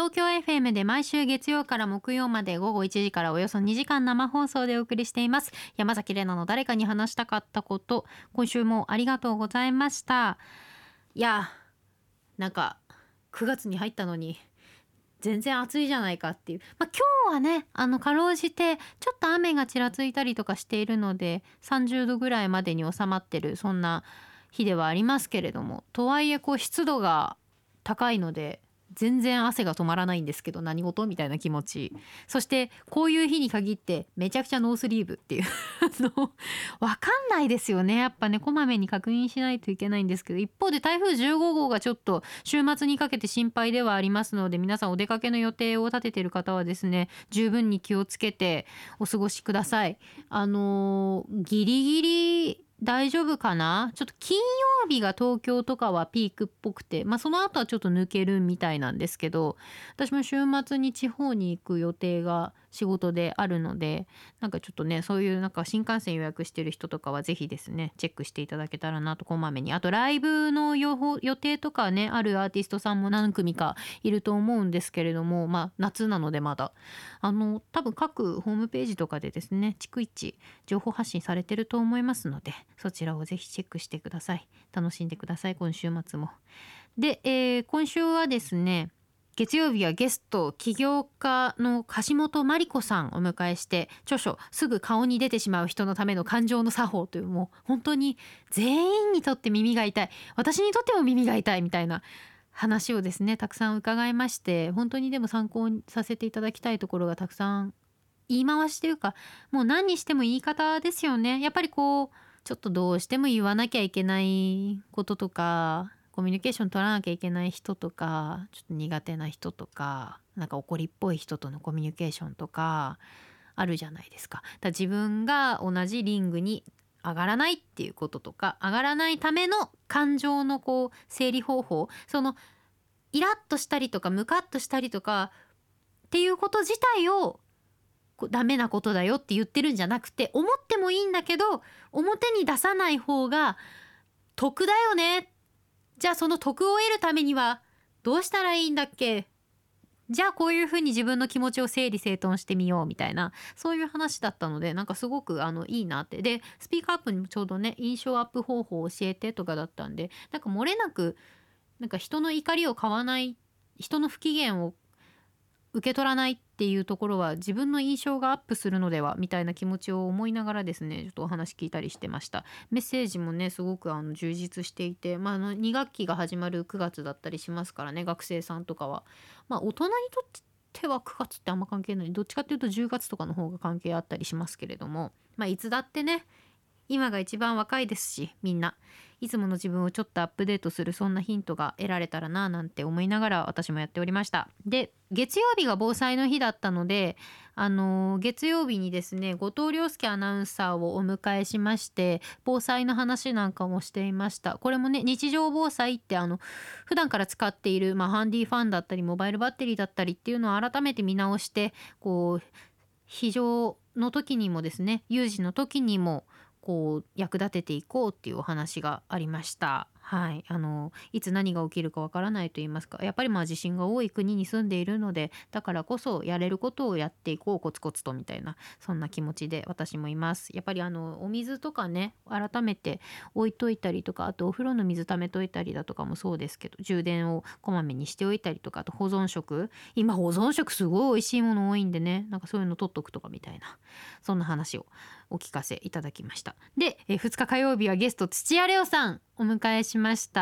東京 FM で毎週月曜から木曜まで午後1時からおよそ2時間生放送でお送りしています。山崎怜奈の誰かに話したかったこと。今週もありがとうございました。いや、なんか9月に入ったのに全然暑いじゃないかっていう、今日はねかろうじてちょっと雨がちらついたりとかしているので30度ぐらいまでに収まってるそんな日ではありますけれども、とはいえ湿度が高いので全然汗が止まらないんですけど、何事みたいな気持ち。そしてこういう日に限ってめちゃくちゃノースリーブっていうわかんないですよね。やっぱねこまめに確認しないといけないんですけど、一方で台風15号がちょっと週末にかけて心配ではありますので、皆さんお出かけの予定を立てている方はですね、十分に気をつけてお過ごしください。ギリギリ大丈夫かな。ちょっと金曜日が東京とかはピークっぽくて、その後はちょっと抜けるみたいなんですけど、私も週末に地方に行く予定が仕事であるので、ちょっとねそういう新幹線予約してる人とかはぜひですねチェックしていただけたらなと、こまめに。あとライブの予定とかねあるアーティストさんも何組かいると思うんですけれども、夏なのでまだ多分各ホームページとかでですね逐一情報発信されてると思いますので、そちらをぜひチェックしてください。楽しんでください、今週末も。で、今週はですね月曜日はゲスト起業家の樫本真理子さんをお迎えして、著書すぐ顔に出てしまう人のための感情の作法という、もう本当に全員にとって耳が痛い、私にとっても耳が痛いみたいな話をですねたくさん伺いまして、本当にでも参考にさせていただきたいところがたくさん、言い回しというかもう何にしても言い方ですよね。やっぱりちょっとどうしても言わなきゃいけないこととか、コミュニケーション取らなきゃいけない人とか、ちょっと苦手な人とか、怒りっぽい人とのコミュニケーションとかあるじゃないですか。自分が同じリングに上がらないっていうこととか、上がらないための感情の整理方法、イラッとしたりとかムカッとしたりとかっていうこと自体をダメなことだよって言ってるんじゃなくて、思ってもいいんだけど表に出さない方が得だよね。じゃあその得を得るためにはどうしたらいいんだっけ。じゃあこういうふうに自分の気持ちを整理整頓してみようみたいな、そういう話だったので、すごくいいなって。でスピーカーアップにもちょうどね印象アップ方法を教えてとかだったんで、漏れなく人の怒りを買わない、人の不機嫌を受け取らないっていうところは自分の印象がアップするのではみたいな気持ちを思いながらですね、ちょっとお話聞いたりしてました。メッセージもねすごく充実していて、2学期が始まる9月だったりしますからね、学生さんとかは。大人にとっては9月ってあんま関係ない、どっちかっていうと10月とかの方が関係あったりしますけれども、いつだってね今が一番若いですし、みんないつもの自分をちょっとアップデートする、そんなヒントが得られたらななんて思いながら私もやっておりました。で月曜日が防災の日だったので、月曜日にですね後藤亮介アナウンサーをお迎えしまして、防災の話なんかもしていました。これもね日常防災って普段から使っている、ハンディファンだったりモバイルバッテリーだったりっていうのを改めて見直して、非常の時にもですね有事の時にも役立てていこうっていうお話がありました。はい、いつ何が起きるかわからないと言いますか、やっぱり地震が多い国に住んでいるので、だからこそやれることをやっていこうコツコツとみたいな、そんな気持ちで私もいます。やっぱりお水とかね改めて置いといたりとか、あとお風呂の水溜めといたりだとかもそうですけど、充電をこまめにしておいたりとか、あと保存食、今保存食すごい美味しいもの多いんでね、そういうの取っとくとかみたいな、そんな話をお聞かせいただきました。で、2日火曜日はゲスト土屋レオさんお迎えしました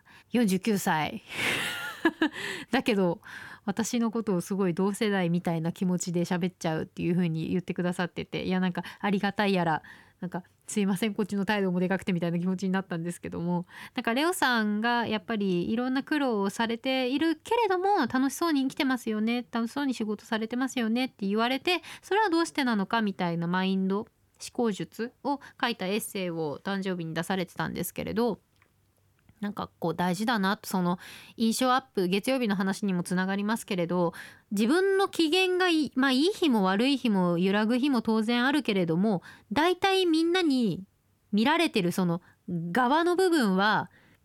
。49歳だけど私のことをすごい同世代みたいな気持ちで喋っちゃうっていう風に言ってくださってて、いやありがたいやら、すいませんこっちの態度もでかくてみたいな気持ちになったんですけども、レオさんがやっぱりいろんな苦労をされているけれども楽しそうに生きてますよね、楽しそうに仕事されてますよねって言われて、それはどうしてなのかみたいなマインド思考術を書いたエッセイを誕生日に出されてたんですけれど、大事だなと、その印象アップ、月曜日の話にもつながりますけれど、自分の機嫌がいい日も悪い日も揺らぐ日も当然あるけれども、だいたいみんなに見られてるその側の部分は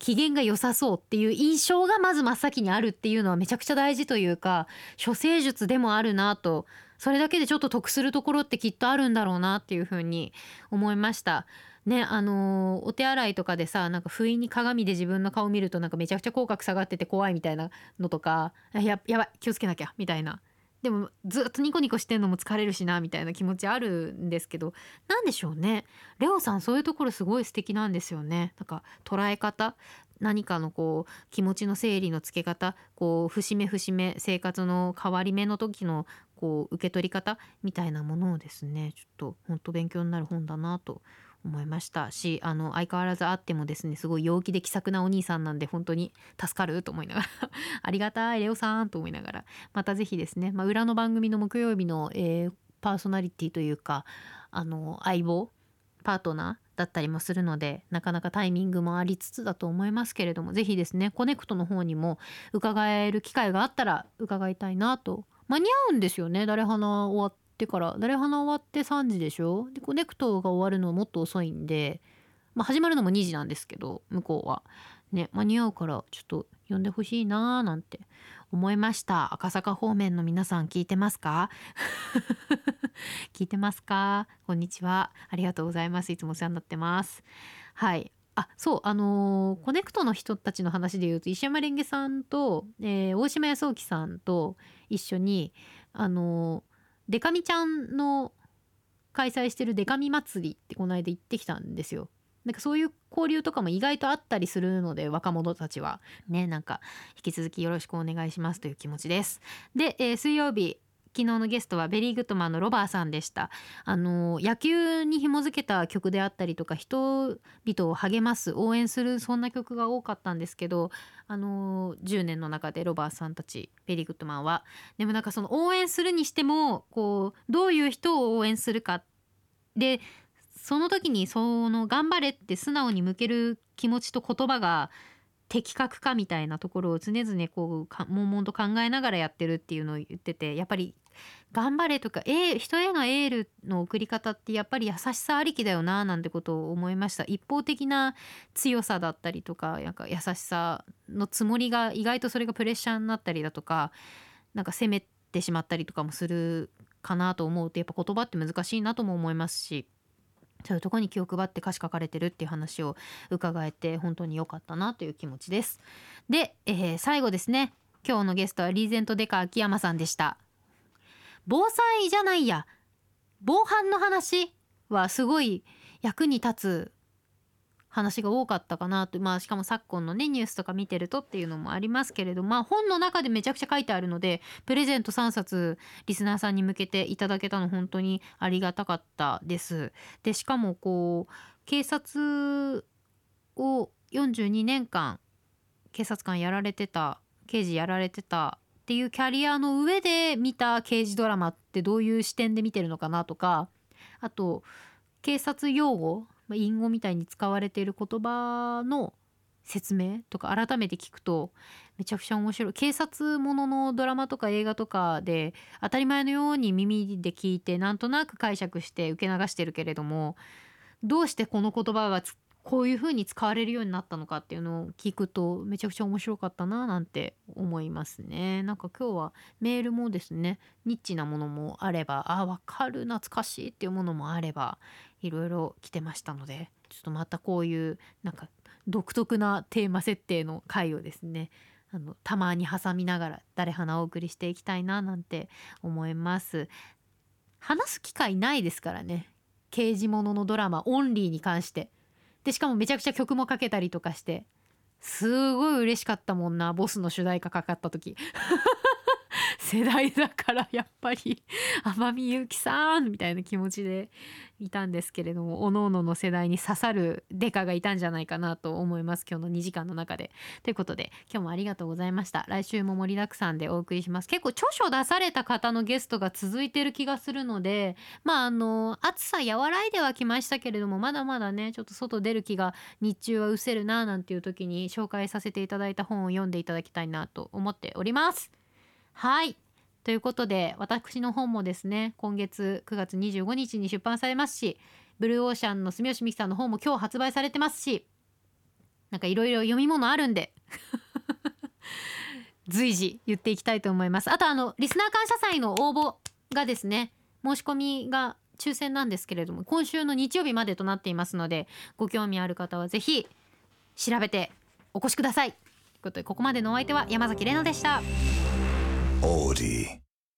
機嫌が良さそうっていう印象がまず真っ先にあるっていうのはめちゃくちゃ大事というか、処世術でもあるなと、それだけでちょっと得するところってきっとあるんだろうなっていうふうに思いましたね。お手洗いとかでさ、なんか不意に鏡で自分の顔見るとなんかめちゃくちゃ口角下がってて怖いみたいなのとか、やばい気をつけなきゃみたいな、でもずっとニコニコしてんのも疲れるしなみたいな気持ちあるんですけど、なんでしょうね、レオさんそういうところすごい素敵なんですよね。なんか捉え方、何かのこう気持ちの整理のつけ方、こう節目節目生活の変わり目の時のこう受け取り方みたいなものをですね、ちょっと本当勉強になる本だなと思いましたし、相変わらずあってもですね、すごい陽気で気さくなお兄さんなんで本当に助かると思いながらありがたいレオさんと思いながら、またぜひですね、裏の番組の木曜日の、パーソナリティというか相棒パートナーだったりもするので、なかなかタイミングもありつつだと思いますけれども、ぜひですねコネクトの方にも伺える機会があったら伺いたいなと。間に合うんですよね、誰花終わってから。誰花終わって3時でしょ。でコネクトが終わるのはもっと遅いんで、始まるのも2時なんですけど、向こうはね間に合うからちょっと呼んでほしいなーなんて思いました。赤坂方面の皆さん聞いてますか聞いてますか。こんにちは、ありがとうございます。いつもお世話になってます。はい。そう、コネクトの人たちの話で言うと、石山レンゲさんと、大島康興さんと一緒にデカミちゃんの開催してるデカミ祭りってこの間行ってきたんですよ。なんかそういう交流とかも意外とあったりするので、若者たちはね、なんか引き続きよろしくお願いしますという気持ちです。で、水曜日昨日のゲストはベリーグッドマンのロバーさんでした。野球に紐づけた曲であったりとか、人々を励ます応援するそんな曲が多かったんですけど、10年の中でロバーさんたちベリーグッドマンはでもなんかその応援するにしてもこうどういう人を応援するかで、その時にその頑張れって素直に向ける気持ちと言葉が的確かみたいなところを常々こう悶々と考えながらやってるっていうのを言ってて、やっぱり頑張れとか人へのエールの送り方ってやっぱり優しさありきだよななんてことを思いました。一方的な強さだったりとか、なんか優しさのつもりが意外とそれがプレッシャーになったりだとか、なんか責めてしまったりとかもするかなと思うと、やっぱ言葉って難しいなとも思いますし、そういうところに気を配って歌詞書かれてるっていう話を伺えて本当に良かったなという気持ちです。で、最後ですね、今日のゲストはリーゼントデカ秋山さんでした。防災じゃないや、防犯の話はすごい役に立つ話が多かったかなと。しかも昨今のねニュースとか見てるとっていうのもありますけれど、本の中でめちゃくちゃ書いてあるので、プレゼント3冊リスナーさんに向けていただけたの本当にありがたかったです。でしかもこう警察を42年間警察官やられてた、刑事やられてたっていうキャリアの上で見た刑事ドラマってどういう視点で見てるのかなとか、あと警察用語、隠語みたいに使われている言葉の説明とか改めて聞くとめちゃくちゃ面白い。警察もののドラマとか映画とかで当たり前のように耳で聞いてなんとなく解釈して受け流してるけれども、どうしてこの言葉がこういう風に使われるようになったのかっていうのを聞くとめちゃくちゃ面白かったななんて思いますね。なんか今日はメールもですね、ニッチなものもあれば、わかる懐かしいっていうものもあれば、いろいろ来てましたので、ちょっとまたこういうなんか独特なテーマ設定の回をですね、たまに挟みながら誰花をお送りしていきたいななんて思います。話す機会ないですからね、刑事もののドラマオンリーに関して。でしかもめちゃくちゃ曲もかけたりとかして、すごい嬉しかったもんな、ボスの主題歌かかった時世代だからやっぱり天海祐希さんみたいな気持ちでいたんですけれども、おのおのの世代に刺さるデカがいたんじゃないかなと思います、今日の2時間の中で。ということで今日もありがとうございました。来週も盛りだくさんでお送りします。結構著書出された方のゲストが続いてる気がするので、暑さ和らいではきましたけれども、まだまだねちょっと外出る気が日中は失せるななんていう時に紹介させていただいた本を読んでいただきたいなと思っております。はい、ということで私の本もですね、今月9月25日に出版されますし、ブルーオーシャンの住吉美希さんの本も今日発売されてますし、 なんかいろいろ読み物あるんで随時言っていきたいと思います。あとリスナー感謝祭の応募がですね、申し込みが抽選なんですけれども、今週の日曜日までとなっていますので、ご興味ある方はぜひ調べてお越しくださいということで、ここまでのお相手は山崎怜奈でした。オーディ